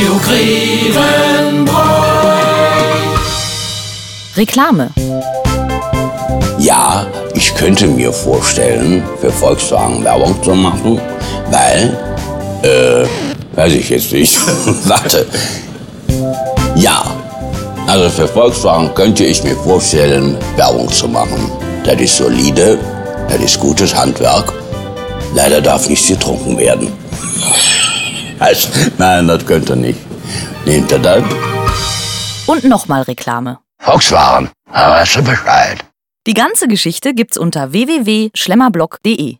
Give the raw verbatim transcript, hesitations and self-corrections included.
Radio Grevenbroich. Reklame. Ja, ich könnte mir vorstellen, für Volkswagen Werbung zu machen, weil, äh, weiß ich jetzt nicht. Warte. Ja, also für Volkswagen könnte ich mir vorstellen, Werbung zu machen. Das ist solide, das ist gutes Handwerk. Leider darf nichts getrunken werden. Also, nein, das könnte nicht. Nehmt ihr das? Und nochmal Reklame. Volkswagen, da weißt du Bescheid. Die ganze Geschichte gibt's unter w w w punkt schlemmerblock punkt de.